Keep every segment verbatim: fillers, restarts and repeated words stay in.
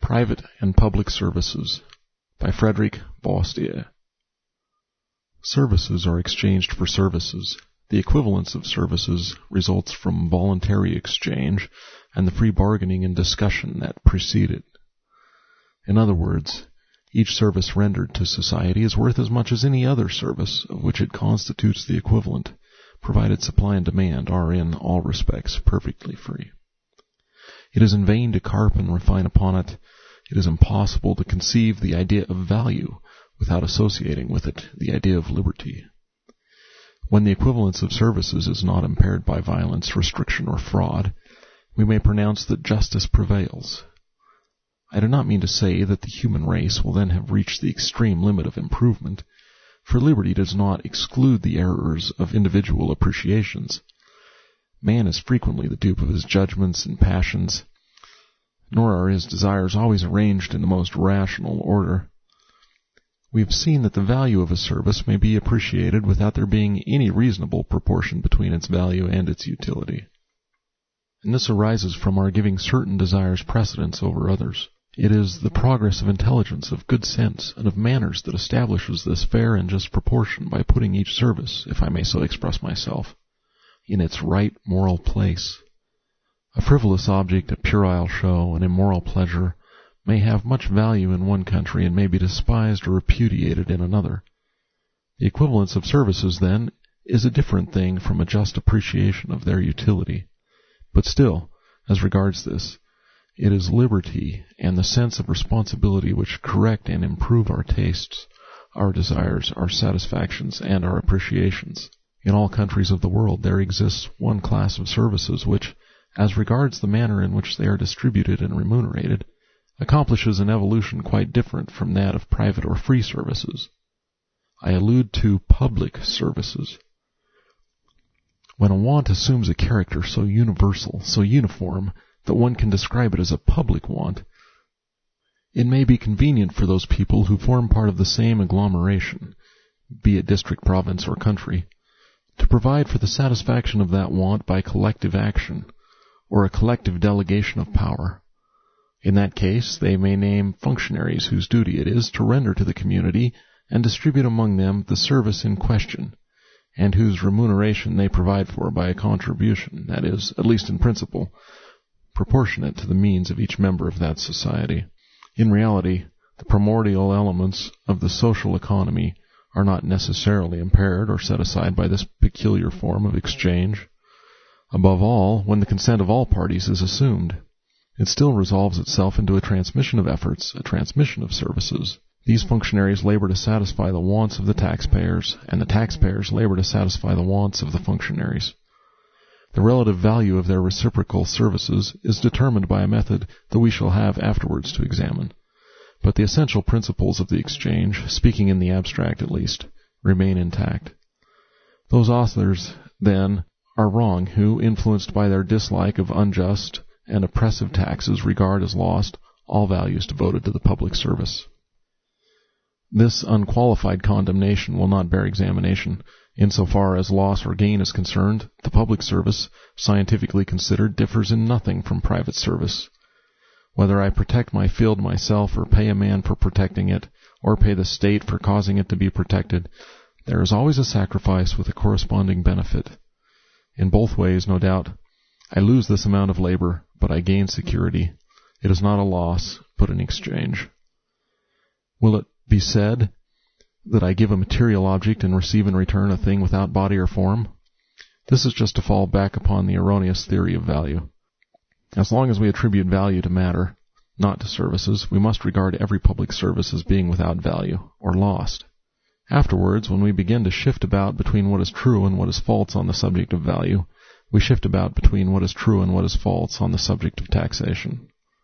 Private and Public Services by Frederick Bastiat. Services are exchanged for services. The equivalence of services results from voluntary exchange and the free bargaining and discussion that precede it. In other words, each service rendered to society is worth as much as any other service of which it constitutes the equivalent, provided supply and demand are in all respects perfectly free. It is in vain to carp and refine upon it. It is impossible to conceive the idea of value without associating with it the idea of liberty. When the equivalence of services is not impaired by violence, restriction, or fraud, we may pronounce that justice prevails. I do not mean to say that the human race will then have reached the extreme limit of improvement, for liberty does not exclude the errors of individual appreciations. Man is frequently the dupe of his judgments and passions, nor are his desires always arranged in the most rational order. We have seen that the value of a service may be appreciated without there being any reasonable proportion between its value and its utility. And this arises from our giving certain desires precedence over others. It is the progress of intelligence, of good sense, and of manners that establishes this fair and just proportion by putting each service, if I may so express myself, in its right moral place. A frivolous object, a puerile show, an immoral pleasure, may have much value in one country and may be despised or repudiated in another. The equivalence of services, then, is a different thing from a just appreciation of their utility. But still, as regards this, it is liberty and the sense of responsibility which correct and improve our tastes, our desires, our satisfactions, and our appreciations. In all countries of the world there exists one class of services which, as regards the manner in which they are distributed and remunerated, accomplishes an evolution quite different from that of private or free services. I allude to public services. When a want assumes a character so universal, so uniform, that one can describe it as a public want, it may be convenient for those people who form part of the same agglomeration, be it district, province, or country, to provide for the satisfaction of that want by collective action, or a collective delegation of power. In that case, they may name functionaries whose duty it is to render to the community and distribute among them the service in question, and whose remuneration they provide for by a contribution, that is, at least in principle, proportionate to the means of each member of that society. In reality, the primordial elements of the social economy are not necessarily impaired or set aside by this peculiar form of exchange. Above all, when the consent of all parties is assumed, it still resolves itself into a transmission of efforts, a transmission of services. These functionaries labor to satisfy the wants of the taxpayers, and the taxpayers labor to satisfy the wants of the functionaries. The relative value of their reciprocal services is determined by a method that we shall have afterwards to examine. But the essential principles of the exchange, speaking in the abstract at least, remain intact. Those authors, then, are wrong who, influenced by their dislike of unjust and oppressive taxes, regard as lost all values devoted to the public service. This unqualified condemnation will not bear examination. Insofar as loss or gain is concerned, the public service, scientifically considered, differs in nothing from private service. Whether I protect my field myself, or pay a man for protecting it, or pay the state for causing it to be protected, there is always a sacrifice with a corresponding benefit. In both ways, no doubt, I lose this amount of labor, but I gain security. It is not a loss, but an exchange. Will it be said that I give a material object and receive in return a thing without body or form? This is just to fall back upon the erroneous theory of value. As long as we attribute value to matter, not to services, we must regard every public service as being without value, or lost. Afterwards, when we begin to shift about between what is true and what is false on the subject of value, we shift about between what is true and what is false on the subject of taxation.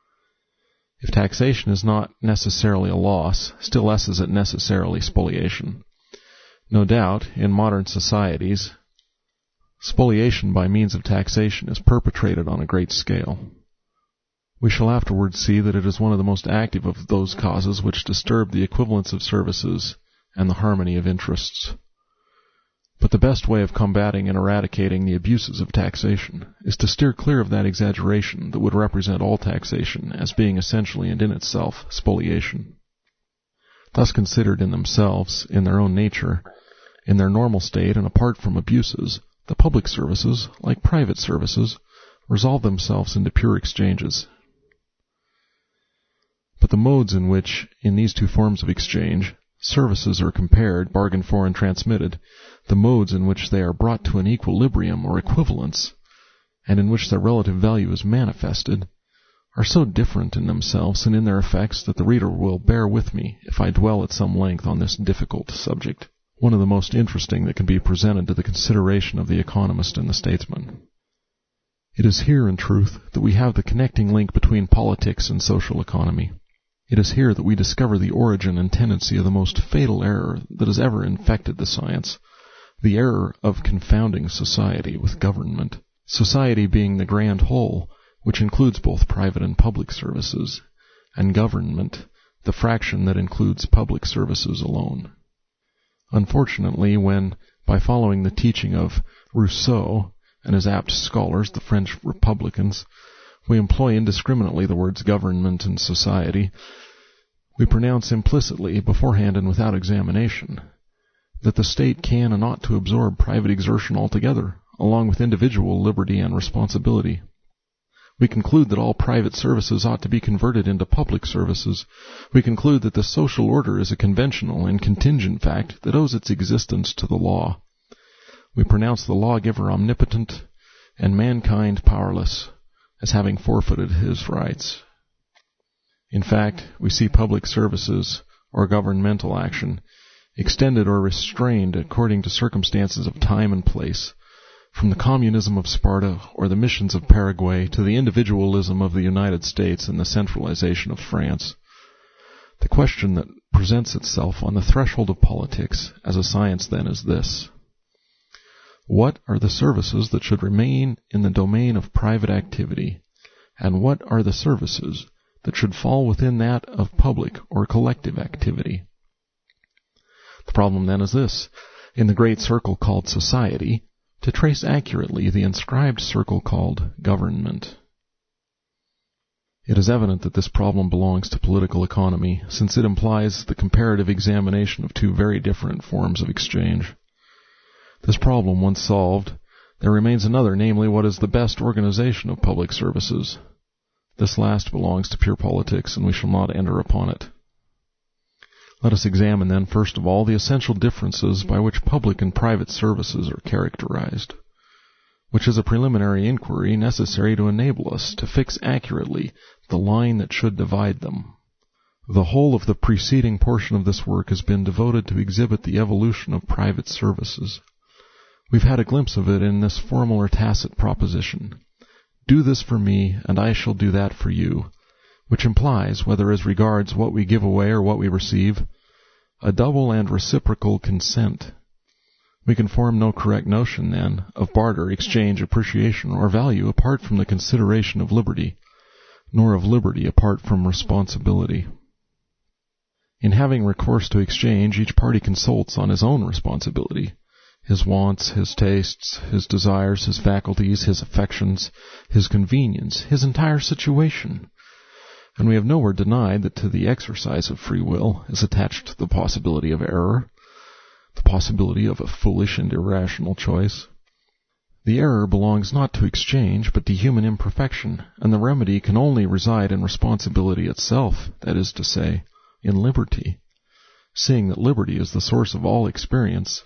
If taxation is not necessarily a loss, still less is it necessarily spoliation. No doubt, in modern societies, spoliation by means of taxation is perpetrated on a great scale. We shall afterwards see that it is one of the most active of those causes which disturb the equivalence of services and the harmony of interests. But the best way of combating and eradicating the abuses of taxation is to steer clear of that exaggeration that would represent all taxation as being essentially and in itself spoliation. Thus considered in themselves, in their own nature, in their normal state and apart from abuses, the public services, like private services, resolve themselves into pure exchanges. But the modes in which, in these two forms of exchange, services are compared, bargained for, and transmitted, the modes in which they are brought to an equilibrium or equivalence, and in which their relative value is manifested, are so different in themselves and in their effects that the reader will bear with me if I dwell at some length on this difficult subject, one of the most interesting that can be presented to the consideration of the economist and the statesman. It is here, in truth, that we have the connecting link between politics and social economy. It is here that we discover the origin and tendency of the most fatal error that has ever infected the science, the error of confounding society with government, society being the grand whole, which includes both private and public services, and government, the fraction that includes public services alone. Unfortunately, when, by following the teaching of Rousseau and his apt scholars, the French Republicans, we employ indiscriminately the words government and society, we pronounce implicitly, beforehand and without examination, that the state can and ought to absorb private exertion altogether, along with individual liberty and responsibility. We conclude that all private services ought to be converted into public services. We conclude that the social order is a conventional and contingent fact that owes its existence to the law. We pronounce the lawgiver omnipotent and mankind powerless, as having forfeited his rights. In fact, we see public services, or governmental action, extended or restrained according to circumstances of time and place, from the communism of Sparta or the missions of Paraguay to the individualism of the United States and the centralization of France. The question that presents itself on the threshold of politics as a science then is this: what are the services that should remain in the domain of private activity, and what are the services that should fall within that of public or collective activity? The problem then is this: in the great circle called society, to trace accurately the inscribed circle called government. It is evident that this problem belongs to political economy, since it implies the comparative examination of two very different forms of exchange. This problem once solved, there remains another, namely what is the best organization of public services. This last belongs to pure politics, and we shall not enter upon it. Let us examine then, first of all, the essential differences by which public and private services are characterized, which is a preliminary inquiry necessary to enable us to fix accurately the line that should divide them. The whole of the preceding portion of this work has been devoted to exhibit the evolution of private services. We've had a glimpse of it in this formal or tacit proposition: do this for me, and I shall do that for you, which implies, whether as regards what we give away or what we receive, a double and reciprocal consent. We can form no correct notion, then, of barter, exchange, appreciation, or value apart from the consideration of liberty, nor of liberty apart from responsibility. In having recourse to exchange, each party consults on his own responsibility, his wants, his tastes, his desires, his faculties, his affections, his convenience, his entire situation. And we have nowhere denied that to the exercise of free will is attached the possibility of error, the possibility of a foolish and irrational choice. The error belongs not to exchange, but to human imperfection, and the remedy can only reside in responsibility itself, that is to say, in liberty, seeing that liberty is the source of all experience.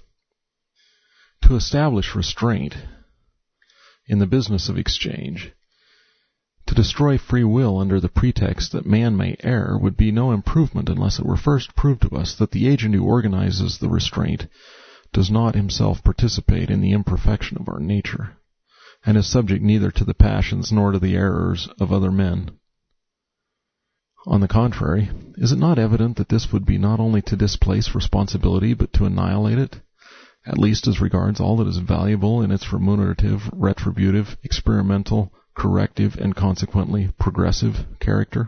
To establish restraint in the business of exchange, to destroy free will under the pretext that man may err, would be no improvement unless it were first proved to us that the agent who organizes the restraint does not himself participate in the imperfection of our nature, and is subject neither to the passions nor to the errors of other men. On the contrary, is it not evident that this would be not only to displace responsibility, but to annihilate it, at least as regards all that is valuable in its remunerative, retributive, experimental, corrective, and consequently progressive character?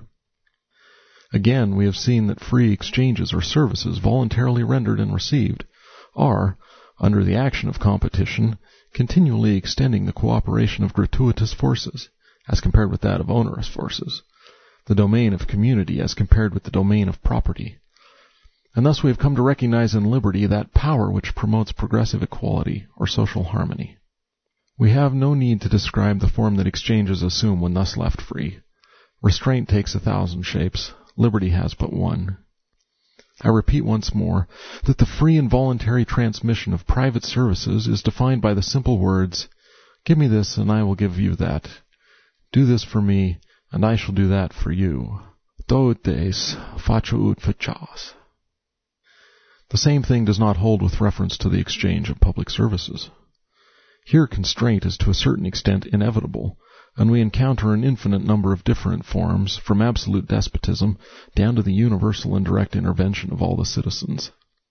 Again, we have seen that free exchanges or services voluntarily rendered and received are, under the action of competition, continually extending the cooperation of gratuitous forces, as compared with that of onerous forces, the domain of community as compared with the domain of property. And thus we have come to recognize in liberty that power which promotes progressive equality or social harmony. We have no need to describe the form that exchanges assume when thus left free. Restraint takes a thousand shapes. Liberty has but one. I repeat once more that the free and voluntary transmission of private services is defined by the simple words, "Give me this, and I will give you that. Do this for me, and I shall do that for you. Do ut des, faccio ut facas." The same thing does not hold with reference to the exchange of public services. Here constraint is to a certain extent inevitable, and we encounter an infinite number of different forms, from absolute despotism down to the universal and direct intervention of all the citizens.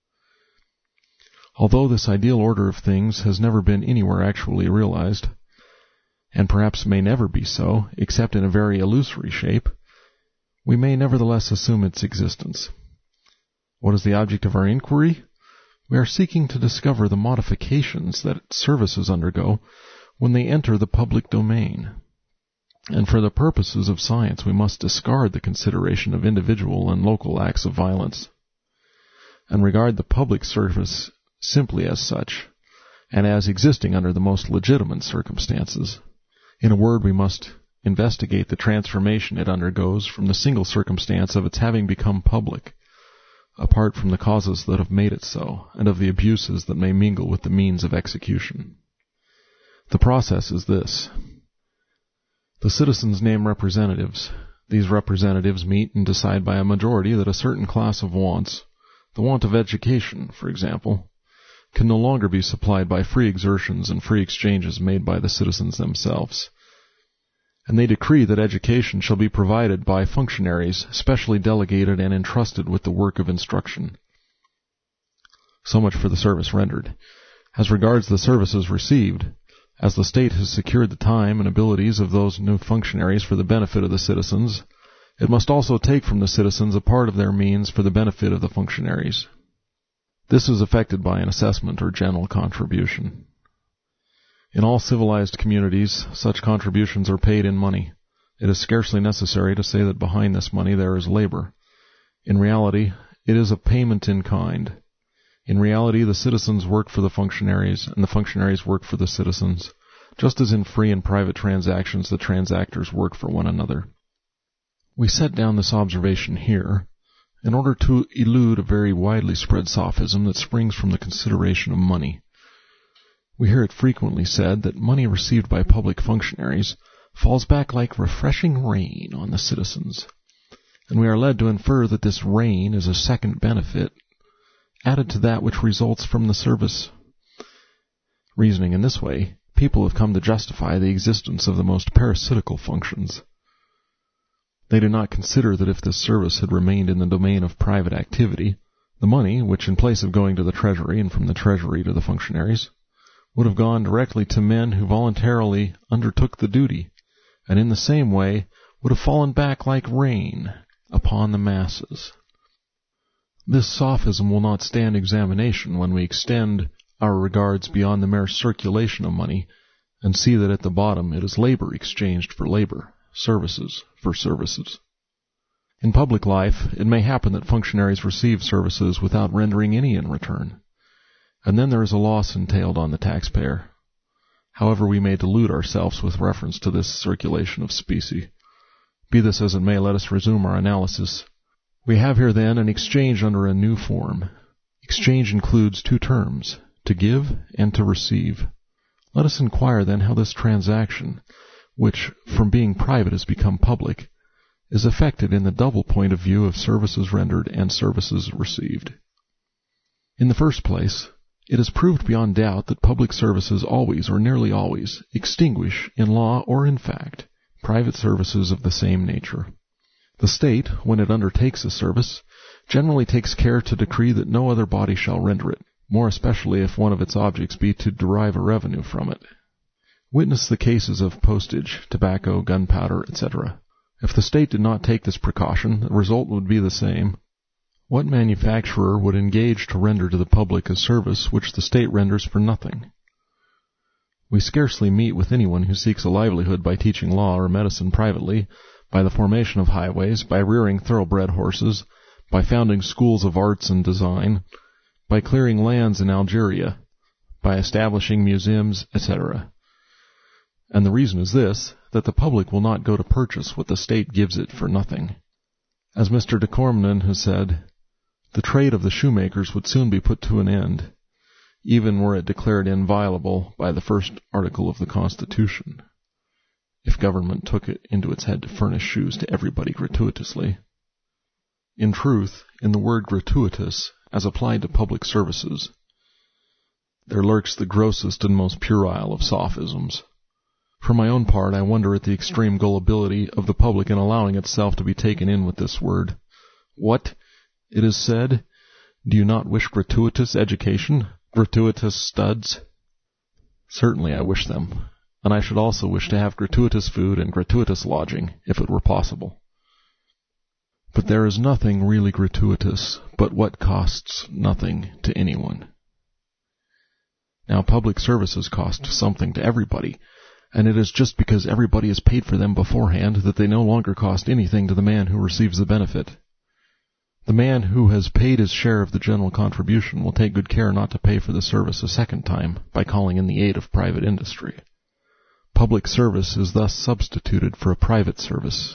Although this ideal order of things has never been anywhere actually realized, and perhaps may never be so, except in a very illusory shape, we may nevertheless assume its existence. What is the object of our inquiry? We are seeking to discover the modifications that services undergo when they enter the public domain. And for the purposes of science, we must discard the consideration of individual and local acts of violence, and regard the public service simply as such, and as existing under the most legitimate circumstances. In a word, we must investigate the transformation it undergoes from the single circumstance of its having become public, apart from the causes that have made it so, and of the abuses that may mingle with the means of execution. The process is this. The citizens name representatives. These representatives meet and decide by a majority that a certain class of wants, the want of education, for example, can no longer be supplied by free exertions and free exchanges made by the citizens themselves. And they decree that education shall be provided by functionaries specially delegated and entrusted with the work of instruction. So much for the service rendered. As regards the services received, as the state has secured the time and abilities of those new functionaries for the benefit of the citizens, it must also take from the citizens a part of their means for the benefit of the functionaries. This is effected by an assessment or general contribution. In all civilized communities, such contributions are paid in money. It is scarcely necessary to say that behind this money there is labor. In reality, it is a payment in kind. In reality, the citizens work for the functionaries, and the functionaries work for the citizens, just as in free and private transactions the transactors work for one another. We set down this observation here in order to elude a very widely spread sophism that springs from the consideration of money. We hear it frequently said that money received by public functionaries falls back like refreshing rain on the citizens, and we are led to infer that this rain is a second benefit added to that which results from the service. Reasoning in this way, people have come to justify the existence of the most parasitical functions. They do not consider that if this service had remained in the domain of private activity, the money, which in place of going to the treasury and from the treasury to the functionaries, would have gone directly to men who voluntarily undertook the duty, and in the same way would have fallen back like rain upon the masses. This sophism will not stand examination when we extend our regards beyond the mere circulation of money and see that at the bottom it is labor exchanged for labor, services for services. In public life, it may happen that functionaries receive services without rendering any in return, and then there is a loss entailed on the taxpayer. However we may delude ourselves with reference to this circulation of specie. Be this as it may, let us resume our analysis. We have here, then, an exchange under a new form. Exchange includes two terms, to give and to receive. Let us inquire, then, how this transaction, which from being private has become public, is effected in the double point of view of services rendered and services received. In the first place, it is proved beyond doubt that public services always, or nearly always, extinguish, in law or in fact, private services of the same nature. The state, when it undertakes a service, generally takes care to decree that no other body shall render it, more especially if one of its objects be to derive a revenue from it. Witness the cases of postage, tobacco, gunpowder, et cetera. If the state did not take this precaution, the result would be the same. What manufacturer would engage to render to the public a service which the state renders for nothing? We scarcely meet with anyone who seeks a livelihood by teaching law or medicine privately, by the formation of highways, by rearing thoroughbred horses, by founding schools of arts and design, by clearing lands in Algeria, by establishing museums, et cetera. And the reason is this, that the public will not go to purchase what the state gives it for nothing. As Mister de Cormenin has said, the trade of the shoemakers would soon be put to an end, even were it declared inviolable by the first article of the Constitution, if government took it into its head to furnish shoes to everybody gratuitously. In truth, in the word gratuitous, as applied to public services, there lurks the grossest and most puerile of sophisms. For my own part, I wonder at the extreme gullibility of the public in allowing itself to be taken in with this word. What? It is said, do you not wish gratuitous education? Gratuitous studs? Certainly I wish them, and I should also wish to have gratuitous food and gratuitous lodging, if it were possible. But there is nothing really gratuitous but what costs nothing to anyone. Now, public services cost something to everybody, and it is just because everybody has paid for them beforehand that they no longer cost anything to the man who receives the benefit. The man who has paid his share of the general contribution will take good care not to pay for the service a second time by calling in the aid of private industry. Public service is thus substituted for a private service.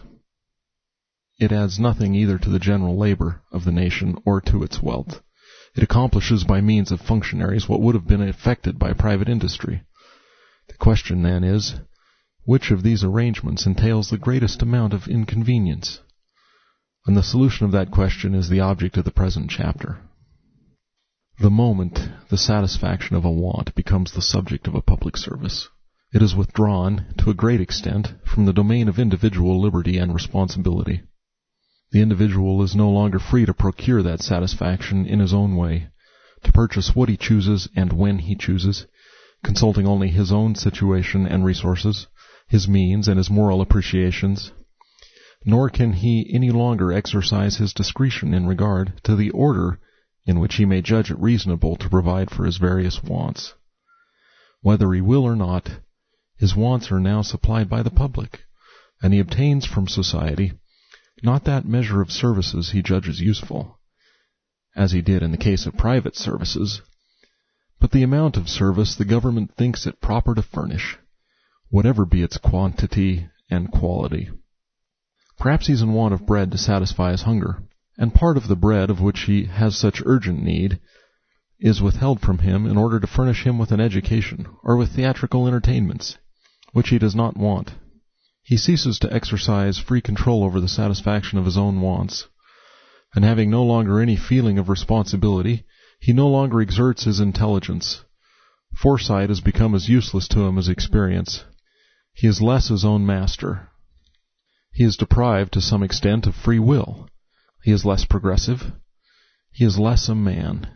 It adds nothing either to the general labor of the nation or to its wealth. It accomplishes by means of functionaries what would have been effected by private industry. The question, then, is, which of these arrangements entails the greatest amount of inconvenience? And the solution of that question is the object of the present chapter. The moment the satisfaction of a want becomes the subject of a public service, it is withdrawn, to a great extent, from the domain of individual liberty and responsibility. The individual is no longer free to procure that satisfaction in his own way, to purchase what he chooses and when he chooses, consulting only his own situation and resources, his means and his moral appreciations. Nor can he any longer exercise his discretion in regard to the order in which he may judge it reasonable to provide for his various wants. Whether he will or not, his wants are now supplied by the public, and he obtains from society not that measure of services he judges useful, as he did in the case of private services, but the amount of service the government thinks it proper to furnish, whatever be its quantity and quality. Perhaps he is in want of bread to satisfy his hunger, and part of the bread of which he has such urgent need is withheld from him in order to furnish him with an education, or with theatrical entertainments, which he does not want. He ceases to exercise free control over the satisfaction of his own wants, and having no longer any feeling of responsibility, he no longer exerts his intelligence. Foresight has become as useless to him as experience. He is less his own master. He is deprived to some extent of free will. He is less progressive. He is less a man.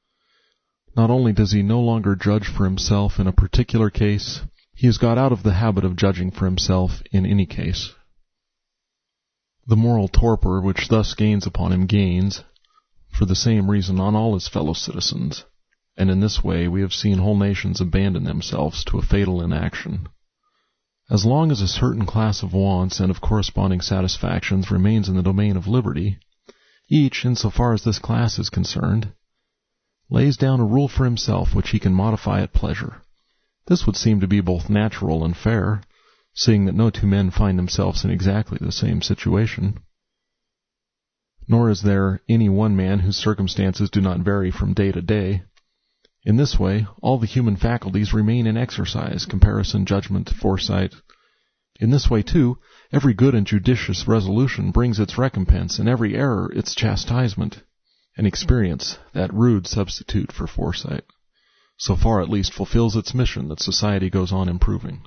Not only does he no longer judge for himself in a particular case, he has got out of the habit of judging for himself in any case. The moral torpor which thus gains upon him gains, for the same reason, on all his fellow citizens, and in this way we have seen whole nations abandon themselves to a fatal inaction. As long as a certain class of wants and of corresponding satisfactions remains in the domain of liberty, each, in so far as this class is concerned, lays down a rule for himself which he can modify at pleasure. This would seem to be both natural and fair, seeing that no two men find themselves in exactly the same situation. Nor is there any one man whose circumstances do not vary from day to day. In this way, all the human faculties remain in exercise, comparison, judgment, foresight. In this way, too, every good and judicious resolution brings its recompense, and every error its chastisement, and experience, that rude substitute for foresight, so far at least fulfills its mission that society goes on improving.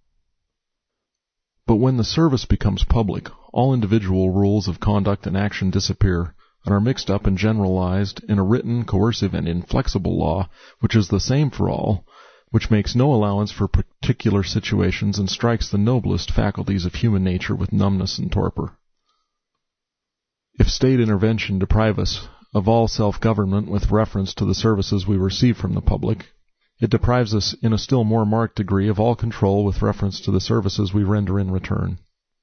But when the service becomes public, all individual rules of conduct and action disappear, and are mixed up and generalized in a written, coercive, and inflexible law, which is the same for all, which makes no allowance for particular situations and strikes the noblest faculties of human nature with numbness and torpor. If state intervention deprive us of all self-government with reference to the services we receive from the public, it deprives us in a still more marked degree of all control with reference to the services we render in return.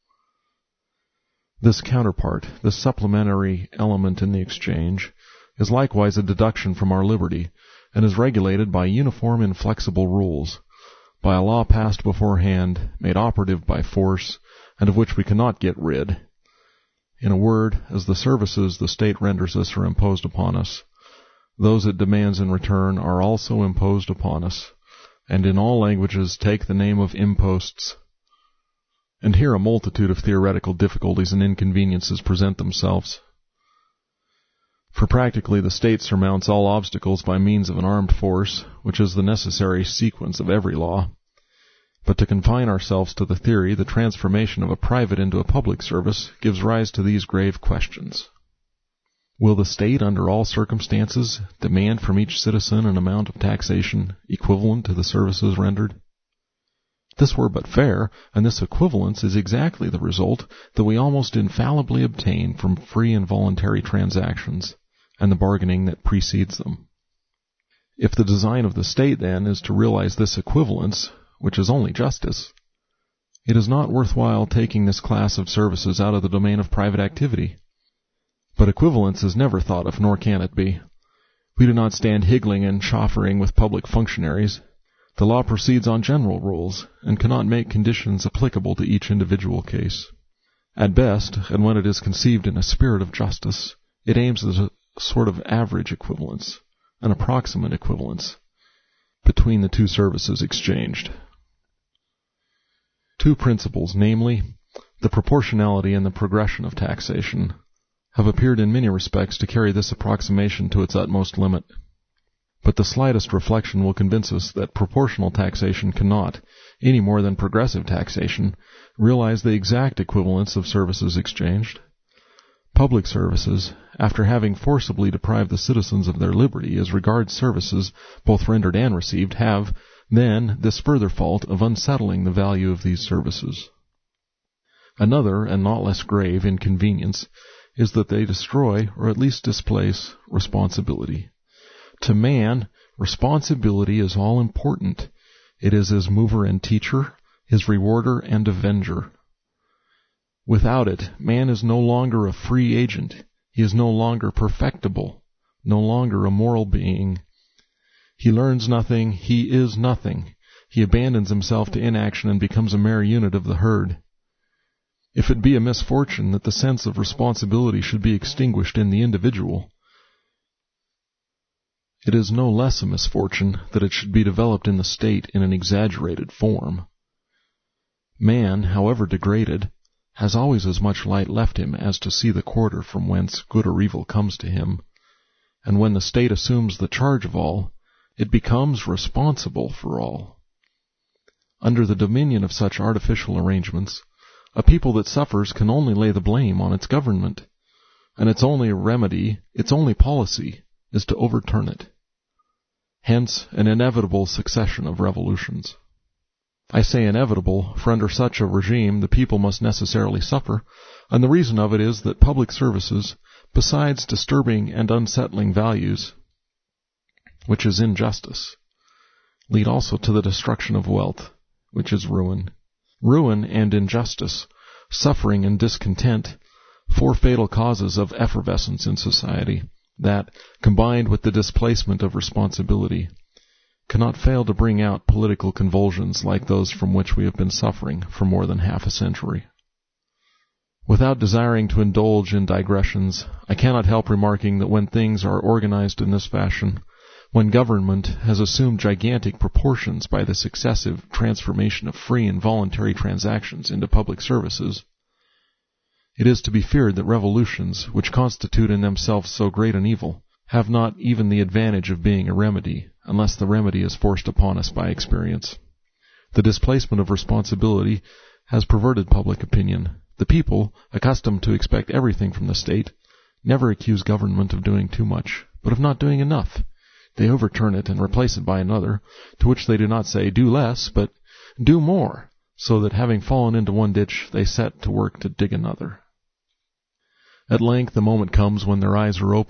This counterpart, this supplementary element in the exchange, is likewise a deduction from our liberty, and is regulated by uniform inflexible rules, by a law passed beforehand, made operative by force, and of which we cannot get rid. In a word, as the services the state renders us are imposed upon us, those it demands in return are also imposed upon us, and in all languages take the name of imposts. And here a multitude of theoretical difficulties and inconveniences present themselves. For practically the state surmounts all obstacles by means of an armed force, which is the necessary sequence of every law. But to confine ourselves to the theory, the transformation of a private into a public service gives rise to these grave questions. Will the state, under all circumstances, demand from each citizen an amount of taxation equivalent to the services rendered? This were but fair, and this equivalence is exactly the result that we almost infallibly obtain from free and voluntary transactions, and the bargaining that precedes them. If the design of the state, then, is to realize this equivalence, which is only justice, it is not worthwhile taking this class of services out of the domain of private activity. But equivalence is never thought of, nor can it be. We do not stand higgling and chaffering with public functionaries. The law proceeds on general rules, and cannot make conditions applicable to each individual case. At best, and when it is conceived in a spirit of justice, it aims at a sort of average equivalence, an approximate equivalence, between the two services exchanged. Two principles, namely, the proportionality and the progression of taxation, have appeared in many respects to carry this approximation to its utmost limit. But the slightest reflection will convince us that proportional taxation cannot, any more than progressive taxation, realize the exact equivalence of services exchanged. Public services, after having forcibly deprived the citizens of their liberty as regards services both rendered and received, have, then, this further fault of unsettling the value of these services. Another, and not less grave, inconvenience is that they destroy, or at least displace, responsibility. To man, responsibility is all important. It is his mover and teacher, his rewarder and avenger. Without it, man is no longer a free agent. He is no longer perfectible, no longer a moral being. He learns nothing, he is nothing. He abandons himself to inaction and becomes a mere unit of the herd. If it be a misfortune that the sense of responsibility should be extinguished in the individual, it is no less a misfortune that it should be developed in the state in an exaggerated form. Man, however degraded, has always as much light left him as to see the quarter from whence good or evil comes to him, and when the state assumes the charge of all, it becomes responsible for all. Under the dominion of such artificial arrangements, a people that suffers can only lay the blame on its government, and its only remedy, its only policy, is to overturn it. Hence, an inevitable succession of revolutions. I say inevitable, for under such a regime the people must necessarily suffer, and the reason of it is that public services, besides disturbing and unsettling values, which is injustice, lead also to the destruction of wealth, which is ruin. Ruin and injustice, suffering and discontent, four fatal causes of effervescence in society, that, combined with the displacement of responsibility, cannot fail to bring out political convulsions like those from which we have been suffering for more than half a century. Without desiring to indulge in digressions, I cannot help remarking that when things are organized in this fashion, when government has assumed gigantic proportions by the successive transformation of free and voluntary transactions into public services, it is to be feared that revolutions, which constitute in themselves so great an evil, have not even the advantage of being a remedy, unless the remedy is forced upon us by experience. The displacement of responsibility has perverted public opinion. The people, accustomed to expect everything from the state, never accuse government of doing too much, but of not doing enough. They overturn it and replace it by another, to which they do not say, do less, but do more, so that having fallen into one ditch, they set to work to dig another. At length the moment comes when their eyes are opened,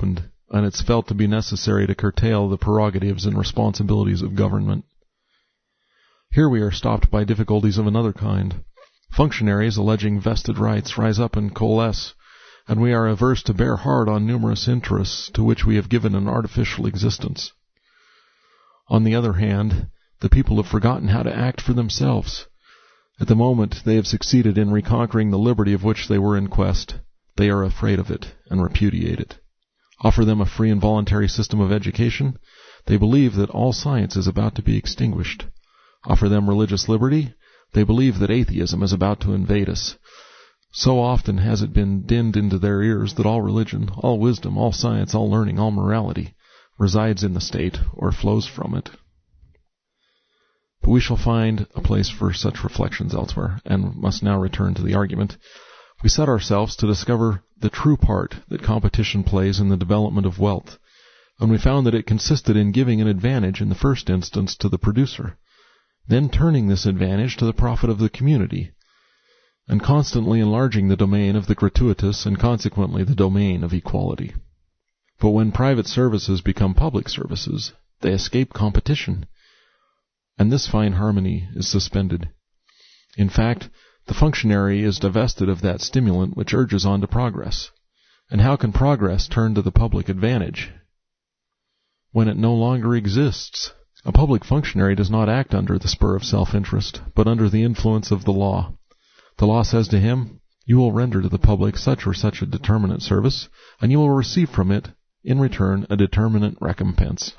and it's felt to be necessary to curtail the prerogatives and responsibilities of government. Here we are stopped by difficulties of another kind. Functionaries alleging vested rights rise up and coalesce, and we are averse to bear hard on numerous interests to which we have given an artificial existence. On the other hand, the people have forgotten how to act for themselves. At the moment they have succeeded in reconquering the liberty of which they were in quest, they are afraid of it and repudiate it. Offer them a free and voluntary system of education, they believe that all science is about to be extinguished. Offer them religious liberty, they believe that atheism is about to invade us. So often has it been dinned into their ears that all religion, all wisdom, all science, all learning, all morality resides in the state or flows from it. But we shall find a place for such reflections elsewhere, and must now return to the argument. We set ourselves to discover the true part that competition plays in the development of wealth, and we found that it consisted in giving an advantage in the first instance to the producer, then turning this advantage to the profit of the community, and constantly enlarging the domain of the gratuitous and consequently the domain of equality. But when private services become public services, they escape competition, and this fine harmony is suspended. In fact, the functionary is divested of that stimulant which urges on to progress. And how can progress turn to the public advantage when it no longer exists? A public functionary does not act under the spur of self-interest, but under the influence of the law. The law says to him, "You will render to the public such or such a determinate service, and you will receive from it, in return, a determinate recompense."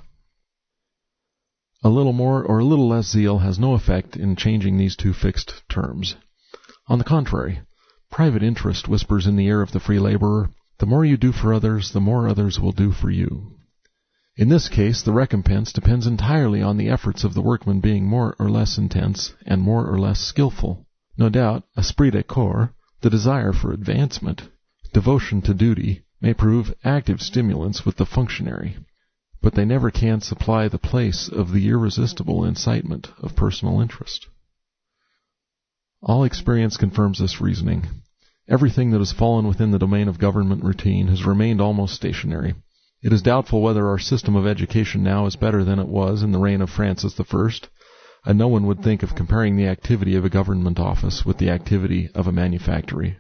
A little more or a little less zeal has no effect in changing these two fixed terms. On the contrary, private interest whispers in the ear of the free laborer, "The more you do for others, the more others will do for you." In this case, the recompense depends entirely on the efforts of the workman being more or less intense and more or less skillful. No doubt, esprit de corps, the desire for advancement, devotion to duty, may prove active stimulants with the functionary, but they never can supply the place of the irresistible incitement of personal interest. All experience confirms this reasoning. Everything that has fallen within the domain of government routine has remained almost stationary. It is doubtful whether our system of education now is better than it was in the reign of Francis the First, and no one would think of comparing the activity of a government office with the activity of a manufactory.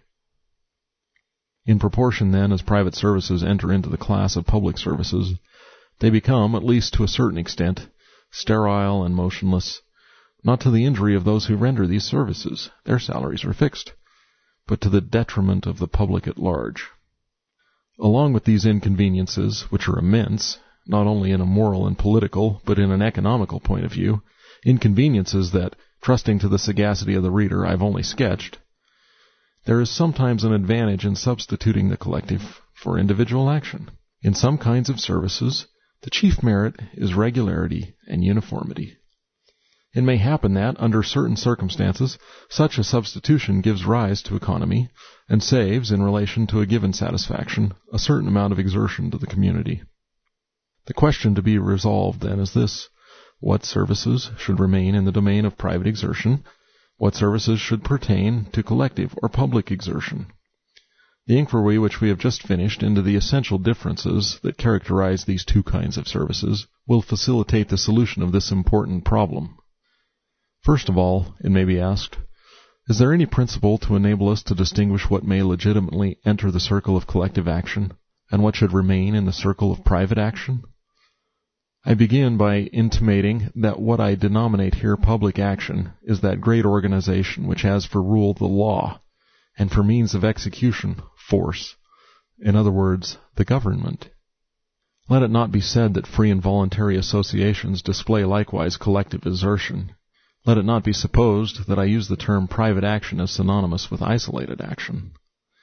In proportion, then, as private services enter into the class of public services, they become, at least to a certain extent, sterile and motionless, not to the injury of those who render these services, their salaries are fixed, but to the detriment of the public at large. Along with these inconveniences, which are immense, not only in a moral and political, but in an economical point of view, inconveniences that, trusting to the sagacity of the reader, I have only sketched, there is sometimes an advantage in substituting the collective for individual action. In some kinds of services, the chief merit is regularity and uniformity. It may happen that, under certain circumstances, such a substitution gives rise to economy, and saves, in relation to a given satisfaction, a certain amount of exertion to the community. The question to be resolved, then, is this: what services should remain in the domain of private exertion? What services should pertain to collective or public exertion? The inquiry which we have just finished into the essential differences that characterize these two kinds of services will facilitate the solution of this important problem. First of all, it may be asked, is there any principle to enable us to distinguish what may legitimately enter the circle of collective action, and what should remain in the circle of private action? I begin by intimating that what I denominate here public action is that great organization which has for rule the law, and for means of execution, force. In other words, the government. Let it not be said that free and voluntary associations display likewise collective exertion. Let it not be supposed that I use the term private action as synonymous with isolated action.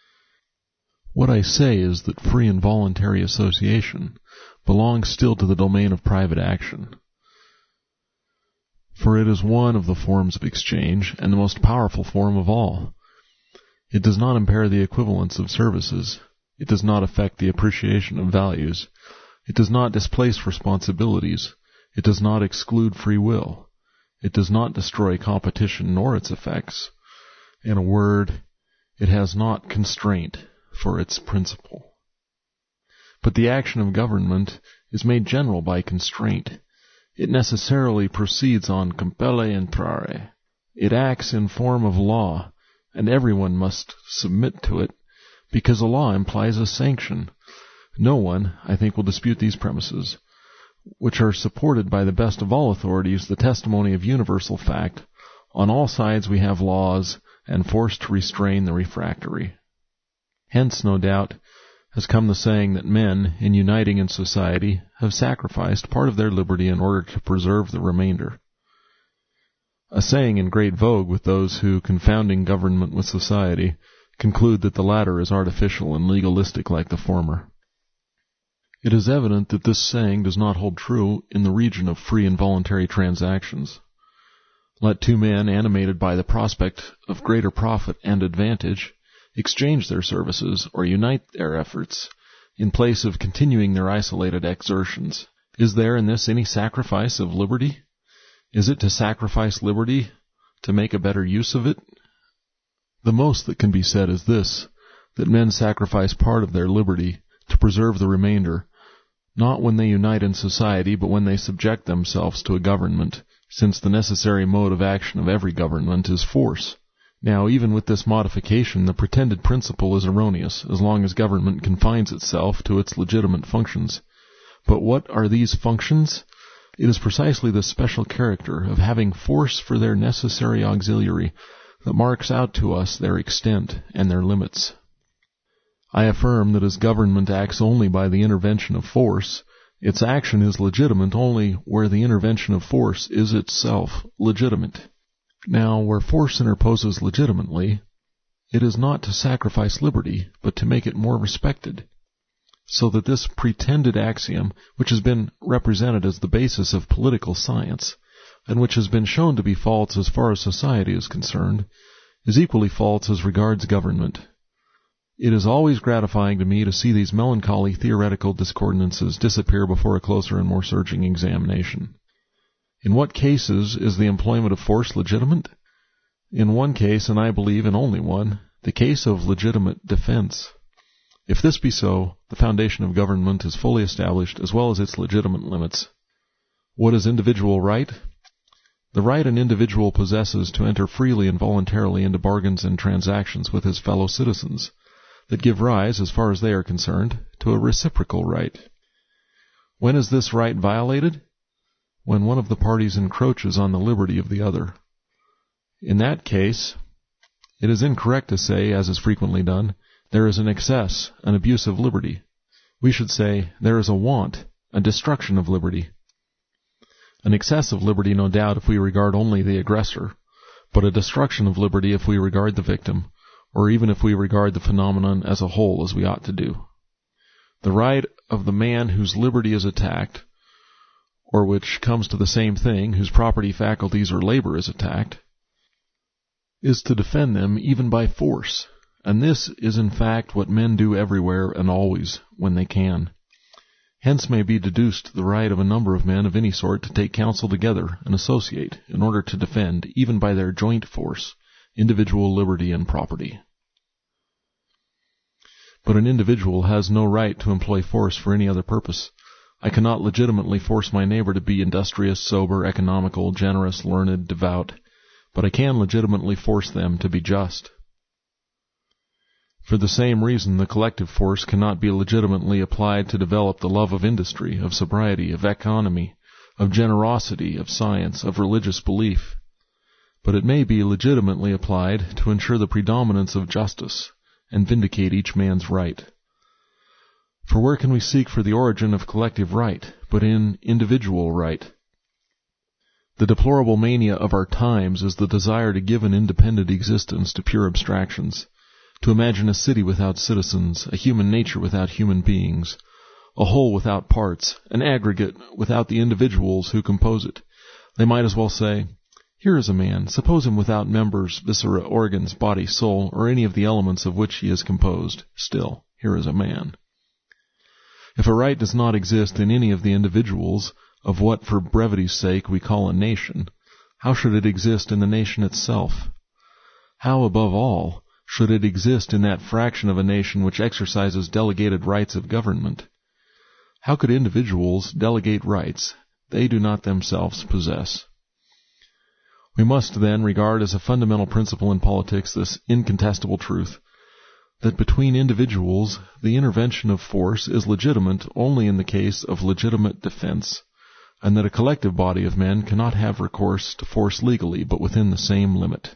What I say is that free and voluntary association belongs still to the domain of private action, for it is one of the forms of exchange, and the most powerful form of all. It does not impair the equivalence of services. It does not affect the appreciation of values. It does not displace responsibilities. It does not exclude free will. It does not destroy competition nor its effects. In a word, it has not constraint for its principle. But the action of government is made general by constraint. It necessarily proceeds on compelle intrare. It acts in form of law, and everyone must submit to it, because a law implies a sanction. No one, I think, will dispute these premises, which are supported by the best of all authorities, the testimony of universal fact. On all sides we have laws, and force to restrain the refractory. Hence, no doubt, has come the saying that men, in uniting in society, have sacrificed part of their liberty in order to preserve the remainder. A saying in great vogue with those who, confounding government with society, conclude that the latter is artificial and legalistic like the former. It is evident that this saying does not hold true in the region of free and voluntary transactions. Let two men, animated by the prospect of greater profit and advantage, exchange their services or unite their efforts in place of continuing their isolated exertions. Is there in this any sacrifice of liberty? Is it to sacrifice liberty to make a better use of it? The most that can be said is this, that men sacrifice part of their liberty to preserve the remainder, not when they unite in society, but when they subject themselves to a government, since the necessary mode of action of every government is force. Now, even with this modification, the pretended principle is erroneous, as long as government confines itself to its legitimate functions. But what are these functions? It is precisely the special character of having force for their necessary auxiliary that marks out to us their extent and their limits. I affirm that as government acts only by the intervention of force, its action is legitimate only where the intervention of force is itself legitimate. Now, where force interposes legitimately, it is not to sacrifice liberty, but to make it more respected. So that this pretended axiom, which has been represented as the basis of political science, and which has been shown to be false as far as society is concerned, is equally false as regards government. It is always gratifying to me to see these melancholy theoretical discordances disappear before a closer and more searching examination. In what cases is the employment of force legitimate? In one case, and I believe in only one, the case of legitimate defense. If this be so, the foundation of government is fully established as well as its legitimate limits. What is individual right? The right an individual possesses to enter freely and voluntarily into bargains and transactions with his fellow citizens, that give rise, as far as they are concerned, to a reciprocal right. When is this right violated? When one of the parties encroaches on the liberty of the other. In that case, it is incorrect to say, as is frequently done, there is an excess, an abuse of liberty. We should say, there is a want, a destruction of liberty. An excess of liberty, no doubt, if we regard only the aggressor, but a destruction of liberty if we regard the victim, or even if we regard the phenomenon as a whole, as we ought to do. The right of the man whose liberty is attacked, or which comes to the same thing, whose property, faculties, or labor is attacked, is to defend them even by force. And this is in fact what men do everywhere and always, when they can. Hence may be deduced the right of a number of men of any sort to take counsel together and associate in order to defend, even by their joint force, individual liberty and property. But an individual has no right to employ force for any other purpose. I cannot legitimately force my neighbor to be industrious, sober, economical, generous, learned, devout, but I can legitimately force them to be just. For the same reason, the collective force cannot be legitimately applied to develop the love of industry, of sobriety, of economy, of generosity, of science, of religious belief. But it may be legitimately applied to ensure the predominance of justice and vindicate each man's right. For where can we seek for the origin of collective right, but in individual right? The deplorable mania of our times is the desire to give an independent existence to pure abstractions, to imagine a city without citizens, a human nature without human beings, a whole without parts, an aggregate without the individuals who compose it. They might as well say, here is a man, suppose him without members, viscera, organs, body, soul, or any of the elements of which he is composed. Still, here is a man. If a right does not exist in any of the individuals of what, for brevity's sake, we call a nation, how should it exist in the nation itself? How, above all, should it exist in that fraction of a nation which exercises delegated rights of government? How could individuals delegate rights they do not themselves possess? We must then regard as a fundamental principle in politics this incontestable truth, that between individuals the intervention of force is legitimate only in the case of legitimate defense, and that a collective body of men cannot have recourse to force legally but within the same limit.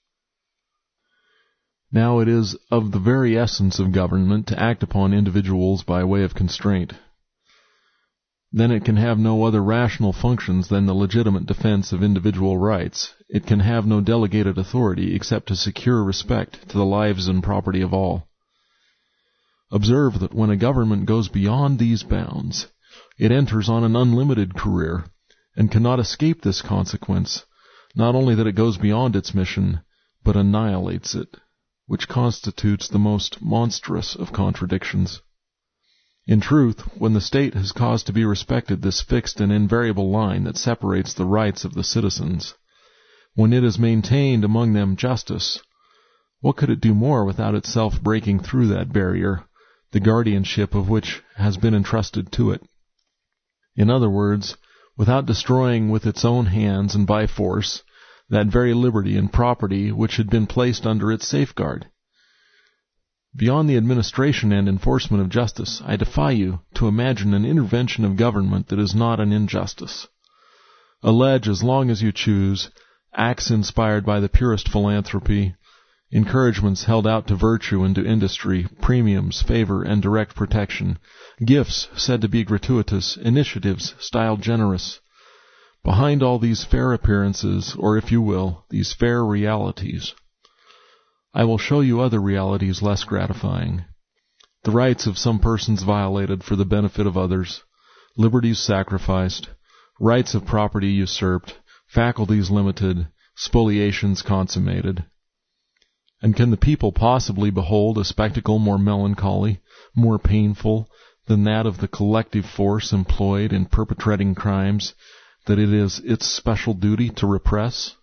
Now it is of the very essence of government to act upon individuals by way of constraint. Then it can have no other rational functions than the legitimate defense of individual rights. It can have no delegated authority except to secure respect to the lives and property of all. Observe that when a government goes beyond these bounds, it enters on an unlimited career, and cannot escape this consequence, not only that it goes beyond its mission, but annihilates it, which constitutes the most monstrous of contradictions. In truth, when the state has caused to be respected this fixed and invariable line that separates the rights of the citizens, when it has maintained among them justice, what could it do more without itself breaking through that barrier, the guardianship of which has been entrusted to it? In other words, without destroying with its own hands and by force that very liberty and property which had been placed under its safeguard. Beyond the administration and enforcement of justice, I defy you to imagine an intervention of government that is not an injustice. Allege, as long as you choose, acts inspired by the purest philanthropy, encouragements held out to virtue and to industry, premiums, favor, and direct protection, gifts said to be gratuitous, initiatives styled generous. Behind all these fair appearances, or if you will, these fair realities, I will show you other realities less gratifying. The rights of some persons violated for the benefit of others, liberties sacrificed, rights of property usurped, faculties limited, spoliations consummated. And can the people possibly behold a spectacle more melancholy, more painful, than that of the collective force employed in perpetrating crimes that it is its special duty to repress?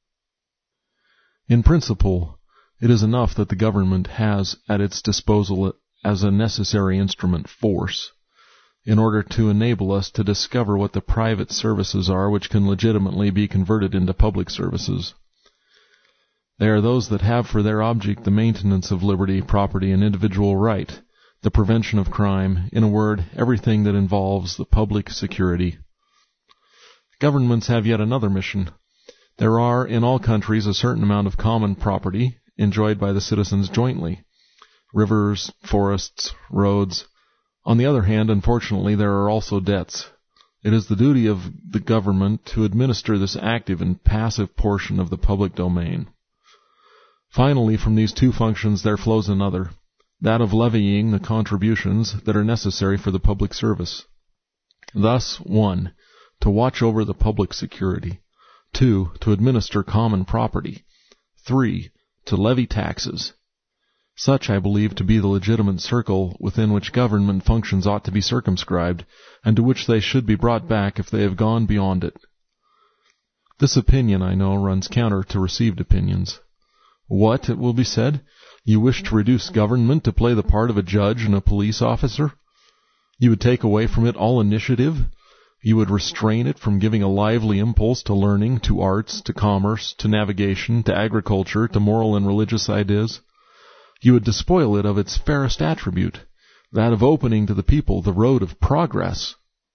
In principle, it is enough that the government has at its disposal as a necessary instrument force, in order to enable us to discover what the private services are which can legitimately be converted into public services. They are those that have for their object the maintenance of liberty, property, and individual right, the prevention of crime, in a word, everything that involves the public security. Governments have yet another mission. There are in all countries a certain amount of common property enjoyed by the citizens jointly, rivers, forests, roads. On the other hand, unfortunately, there are also debts. It is the duty of the government to administer this active and passive portion of the public domain. Finally, from these two functions there flows another, that of levying the contributions that are necessary for the public service. Thus, one, to watch over the public security; two, to administer common property; three, to levy taxes. Such I believe to be the legitimate circle within which government functions ought to be circumscribed, and to which they should be brought back if they have gone beyond it. This opinion, I know, runs counter to received opinions. What, it will be said, you wish to reduce government to play the part of a judge and a police officer? You would take away from it all initiative? You would restrain it from giving a lively impulse to learning, to arts, to commerce, to navigation, to agriculture, to moral and religious ideas. You would despoil it of its fairest attribute, that of opening to the people the road of progress.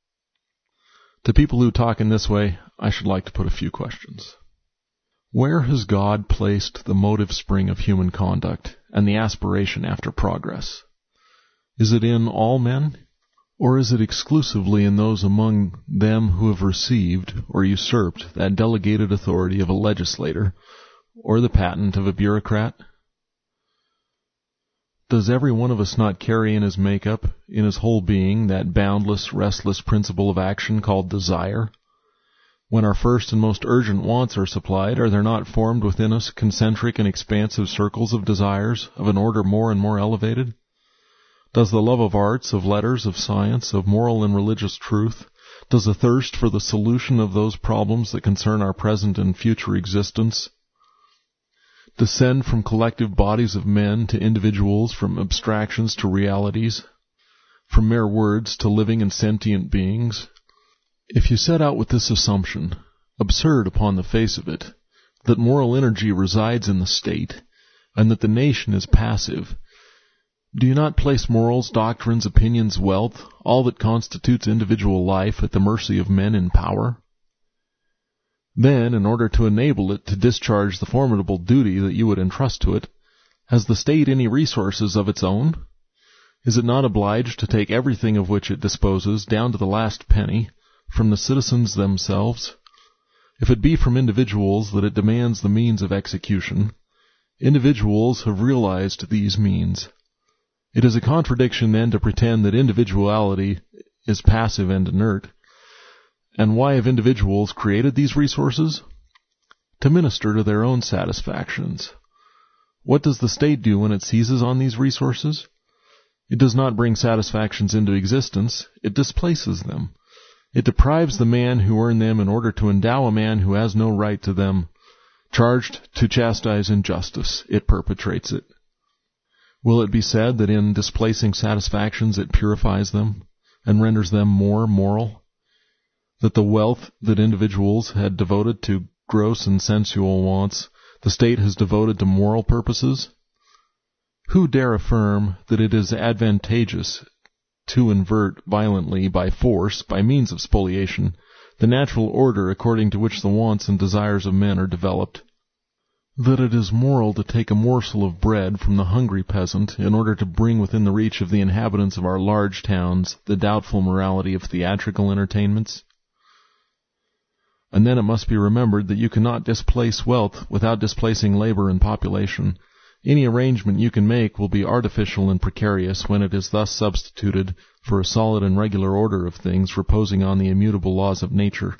To people who talk in this way, I should like to put a few questions. Where has God placed the motive spring of human conduct and the aspiration after progress? Is it in all men? Or is it exclusively in those among them who have received or usurped that delegated authority of a legislator or the patent of a bureaucrat? Does every one of us not carry in his makeup, in his whole being, that boundless, restless principle of action called desire? When our first and most urgent wants are supplied, are there not formed within us concentric and expansive circles of desires of an order more and more elevated? Does the love of arts, of letters, of science, of moral and religious truth, does the thirst for the solution of those problems that concern our present and future existence descend from collective bodies of men to individuals, from abstractions to realities? from mere words to living and sentient beings? If you set out with this assumption, absurd upon the face of it, that moral energy resides in the state, and that the nation is passive, do you not place morals, doctrines, opinions, wealth, all that constitutes individual life, at the mercy of men in power? Then, in order to enable it to discharge the formidable duty that you would entrust to it, has the state any resources of its own? Is it not obliged to take everything of which it disposes, down to the last penny, from the citizens themselves? If it be from individuals that it demands the means of execution, individuals have realized these means. It is a contradiction then to pretend that individuality is passive and inert. And why have individuals created these resources? To minister to their own satisfactions. What does the state do when it seizes on these resources? It does not bring satisfactions into existence, it displaces them. It deprives the man who earned them in order to endow a man who has no right to them. Charged to chastise injustice, it perpetrates it. Will it be said that in displacing satisfactions it purifies them and renders them more moral? That the wealth that individuals had devoted to gross and sensual wants, the state has devoted to moral purposes? Who dare affirm that it is advantageous to invert violently by force, by means of spoliation, the natural order according to which the wants and desires of men are developed? That it is moral to take a morsel of bread from the hungry peasant in order to bring within the reach of the inhabitants of our large towns the doubtful morality of theatrical entertainments? And then it must be remembered that you cannot displace wealth without displacing labor and population. Any arrangement you can make will be artificial and precarious when it is thus substituted for a solid and regular order of things reposing on the immutable laws of nature.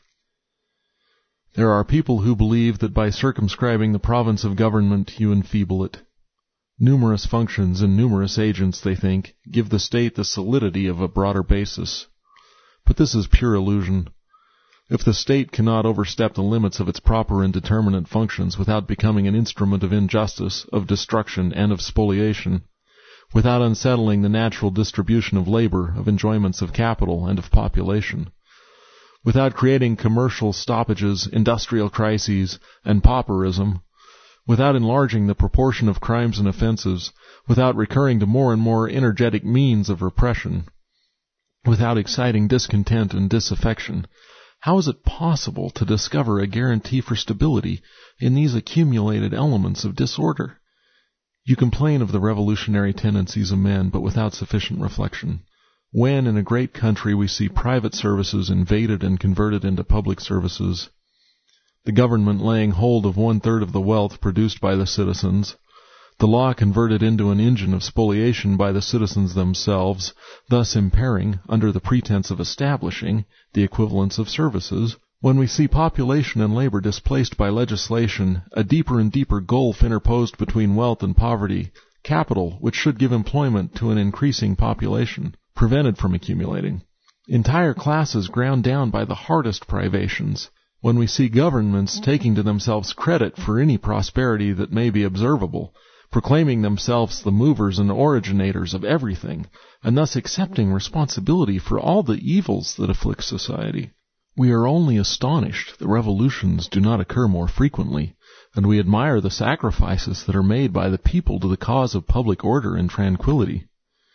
There are people who believe that by circumscribing the province of government you enfeeble it. Numerous functions and numerous agents, they think, give the state the solidity of a broader basis. But this is pure illusion. If the state cannot overstep the limits of its proper and determinate functions without becoming an instrument of injustice, of destruction, and of spoliation, without unsettling the natural distribution of labor, of enjoyments of capital, and of population, without creating commercial stoppages, industrial crises, and pauperism, without enlarging the proportion of crimes and offenses, without recurring to more and more energetic means of repression, without exciting discontent and disaffection, how is it possible to discover a guarantee for stability in these accumulated elements of disorder? You complain of the revolutionary tendencies of men, but without sufficient reflection. When in a great country we see private services invaded and converted into public services, the government laying hold of one-third of the wealth produced by the citizens, the law converted into an engine of spoliation by the citizens themselves, thus impairing, under the pretense of establishing, the equivalence of services, when we see population and labor displaced by legislation, a deeper and deeper gulf interposed between wealth and poverty, capital, which should give employment to an increasing population, prevented from accumulating, entire classes ground down by the hardest privations, when we see governments taking to themselves credit for any prosperity that may be observable, proclaiming themselves the movers and originators of everything, and thus accepting responsibility for all the evils that afflict society. We are only astonished that revolutions do not occur more frequently, and we admire the sacrifices that are made by the people to the cause of public order and tranquility.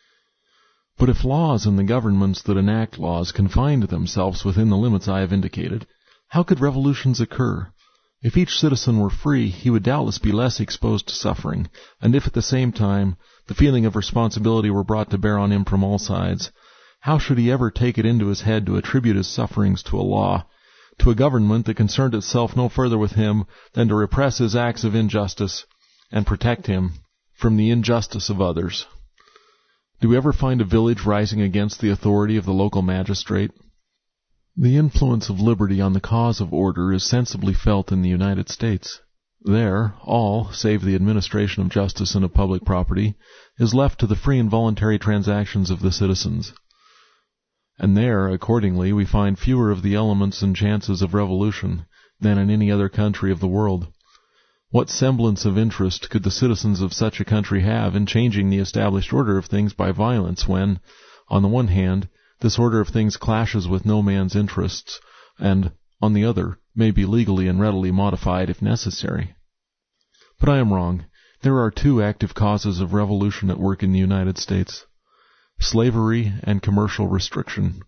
But if laws and the governments that enact laws confined themselves within the limits I have indicated, how could revolutions occur? If each citizen were free, he would doubtless be less exposed to suffering, and if at the same time the feeling of responsibility were brought to bear on him from all sides, how should he ever take it into his head to attribute his sufferings to a law, to a government that concerned itself no further with him than to repress his acts of injustice and protect him from the injustice of others? Do we ever find a village rising against the authority of the local magistrate? The influence of liberty on the cause of order is sensibly felt in the United States. There, all, save the administration of justice and of public property, is left to the free and voluntary transactions of the citizens. And there, accordingly, we find fewer of the elements and chances of revolution than in any other country of the world. What semblance of interest could the citizens of such a country have in changing the established order of things by violence when, On the one hand, this order of things clashes with no man's interests, and, on the other, may be legally and readily modified if necessary. But I am wrong. There are two active causes of revolution at work in the United States: slavery and commercial restriction.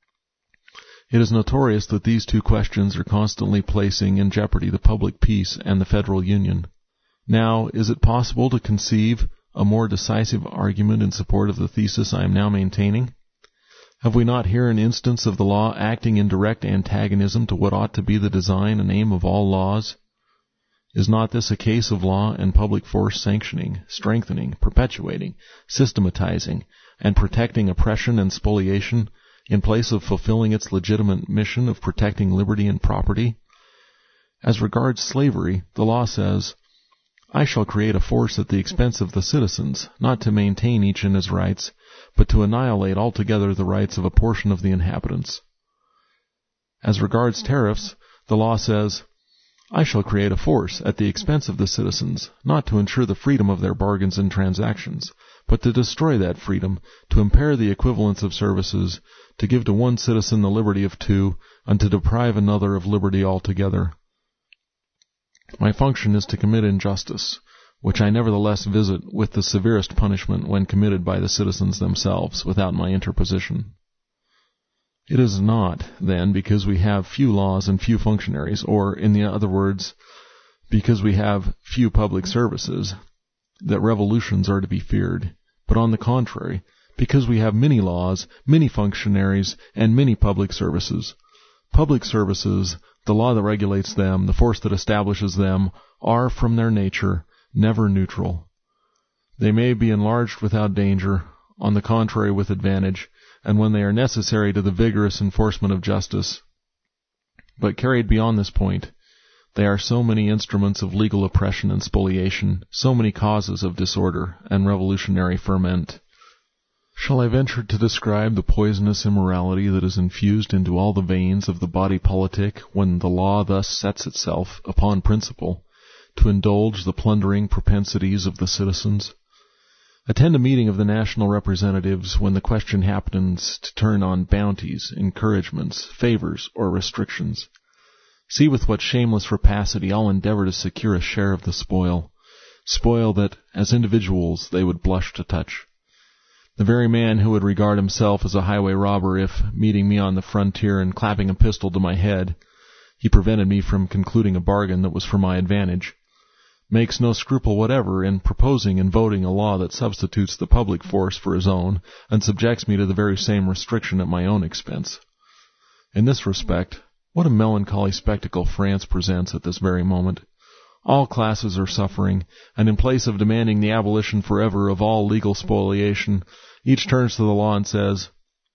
It is notorious that these two questions are constantly placing in jeopardy the public peace and the federal union. Now, is it possible to conceive a more decisive argument in support of the thesis I am now maintaining? Have we not here an instance of the law acting in direct antagonism to what ought to be the design and aim of all laws? Is not this a case of law and public force sanctioning, strengthening, perpetuating, systematizing, and protecting oppression and spoliation in place of fulfilling its legitimate mission of protecting liberty and property? As regards slavery, the law says, "I shall create a force at the expense of the citizens, not to maintain each in his rights, but to annihilate altogether the rights of a portion of the inhabitants." As regards tariffs, the law says, "I shall create a force at the expense of the citizens, not to ensure the freedom of their bargains and transactions, but to destroy that freedom, to impair the equivalence of services, to give to one citizen the liberty of two, and to deprive another of liberty altogether." My function is to commit injustice, which I nevertheless visit with the severest punishment when committed by the citizens themselves, without my interposition. It is not, then, because we have few laws and few functionaries, or, in the other words, because we have few public services, that revolutions are to be feared, but on the contrary, because we have many laws, many functionaries, and many public services. Public services, the law that regulates them, the force that establishes them, are, from their nature, never neutral. They may be enlarged without danger, on the contrary with advantage, and when they are necessary to the vigorous enforcement of justice. But carried beyond this point, they are so many instruments of legal oppression and spoliation, so many causes of disorder and revolutionary ferment. Shall I venture to describe the poisonous immorality that is infused into all the veins of the body politic when the law thus sets itself, upon principle, to indulge the plundering propensities of the citizens? Attend a meeting of the national representatives when the question happens to turn on bounties, encouragements, favors, or restrictions. See with what shameless rapacity all endeavor to secure a share of the spoil, spoil that, as individuals, they would blush to touch. The very man who would regard himself as a highway robber if, meeting me on the frontier and clapping a pistol to my head, he prevented me from concluding a bargain that was for my advantage, makes no scruple whatever in proposing and voting a law that substitutes the public force for his own, and subjects me to the very same restriction at my own expense. In this respect, what a melancholy spectacle France presents at this very moment. All classes are suffering, and in place of demanding the abolition forever of all legal spoliation, each turns to the law and says,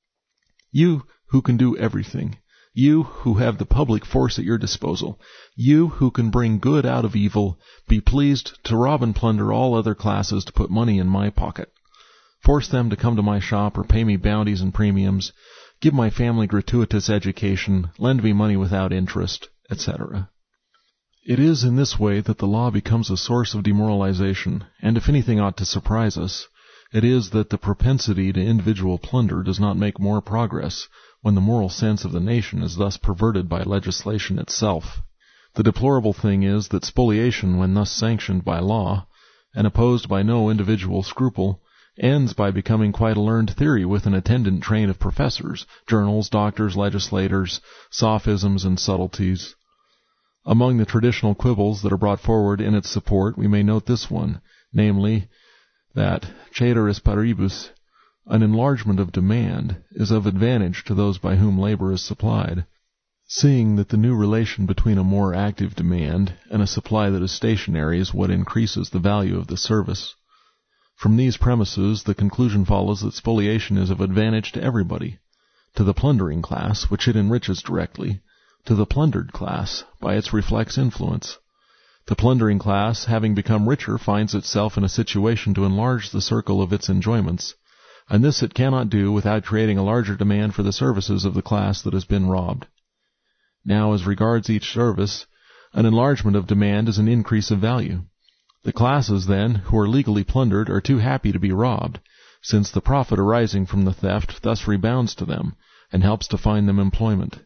"You who can do everything, you who have the public force at your disposal, you who can bring good out of evil, be pleased to rob and plunder all other classes to put money in my pocket. Force them to come to my shop or pay me bounties and premiums, give my family gratuitous education, lend me money without interest, et cetera" It is in this way that the law becomes a source of demoralization, and if anything ought to surprise us, it is that the propensity to individual plunder does not make more progress when the moral sense of the nation is thus perverted by legislation itself. The deplorable thing is that spoliation, when thus sanctioned by law, and opposed by no individual scruple, ends by becoming quite a learned theory with an attendant train of professors, journals, doctors, legislators, sophisms, and subtleties. Among the traditional quibbles that are brought forward in its support, we may note this one, namely, that ceteris paribus, an enlargement of demand, is of advantage to those by whom labor is supplied, seeing that the new relation between a more active demand and a supply that is stationary is what increases the value of the service. From these premises, the conclusion follows that spoliation is of advantage to everybody, to the plundering class, which it enriches directly, to the plundered class, by its reflex influence. The plundering class, having become richer, finds itself in a situation to enlarge the circle of its enjoyments, and this it cannot do without creating a larger demand for the services of the class that has been robbed. Now, as regards each service, an enlargement of demand is an increase of value. The classes, then, who are legally plundered are too happy to be robbed, since the profit arising from the theft thus rebounds to them, and helps to find them employment.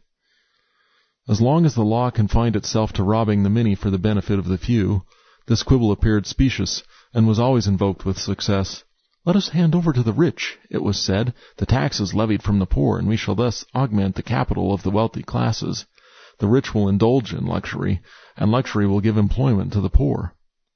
As long as the law confined itself to robbing the many for the benefit of the few, this quibble appeared specious, and was always invoked with success. Let us hand over to the rich, it was said, the taxes levied from the poor, and we shall thus augment the capital of the wealthy classes. The rich will indulge in luxury, and luxury will give employment to the poor.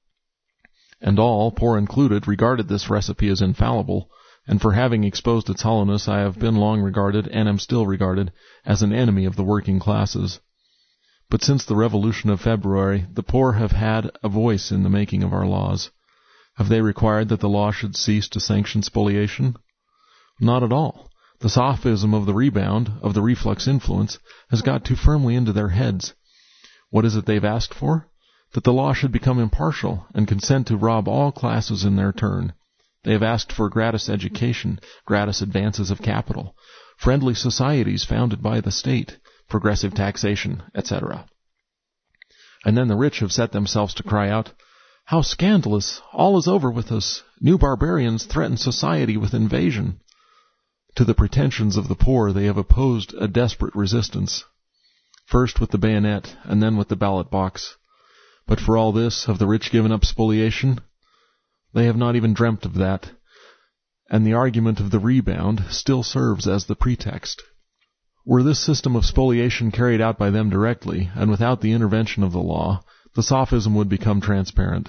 And all, poor included, regarded this recipe as infallible, and for having exposed its hollowness I have been long regarded, and am still regarded, as an enemy of the working classes. But since the Revolution of February, the poor have had a voice in the making of our laws. Have they required that the law should cease to sanction spoliation? Not at all. The sophism of the rebound, of the reflux influence, has got too firmly into their heads. What is it they've asked for? That the law should become impartial, and consent to rob all classes in their turn. They have asked for gratis education, gratis advances of capital, friendly societies founded by the state, progressive taxation, et cetera. And then the rich have set themselves to cry out, "How scandalous! All is over with us. New barbarians threaten society with invasion." To the pretensions of the poor they have opposed a desperate resistance, first with the bayonet, and then with the ballot box. But for all this, have the rich given up spoliation? They have not even dreamt of that, and the argument of the rebound still serves as the pretext. Were this system of spoliation carried out by them directly, and without the intervention of the law, the sophism would become transparent.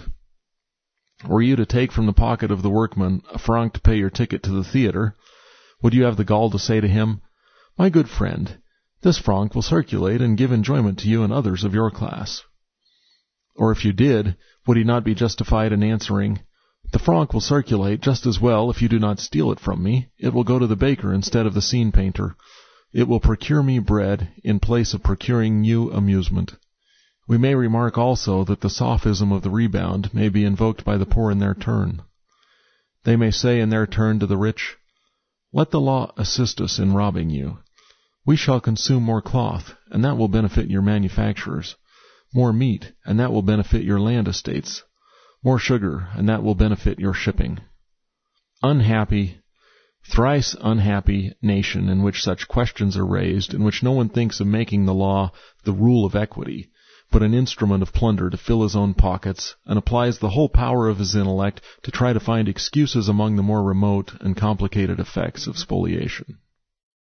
Were you to take from the pocket of the workman a franc to pay your ticket to the theater, would you have the gall to say to him, "My good friend, this franc will circulate and give enjoyment to you and others of your class"? Or if you did, would he not be justified in answering, "The franc will circulate just as well if you do not steal it from me. It will go to the baker instead of the scene painter. It will procure me bread in place of procuring you amusement." We may remark also that the sophism of the rebound may be invoked by the poor in their turn. They may say in their turn to the rich, "Let the law assist us in robbing you. We shall consume more cloth, and that will benefit your manufacturers, more meat, and that will benefit your land estates, more sugar, and that will benefit your shipping." Unhappy, thrice unhappy nation in which such questions are raised, in which no one thinks of making the law the rule of equity, but an instrument of plunder to fill his own pockets, and applies the whole power of his intellect to try to find excuses among the more remote and complicated effects of spoliation.